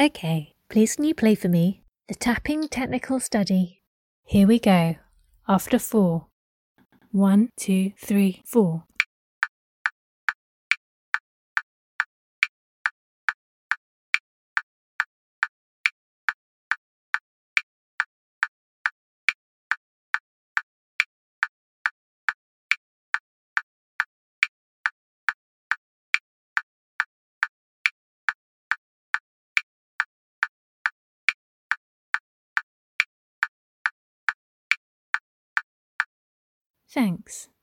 Okay, please can you play for me the tapping technical study? Here we go. After 4. 1, 2, 3, 4. Thanks.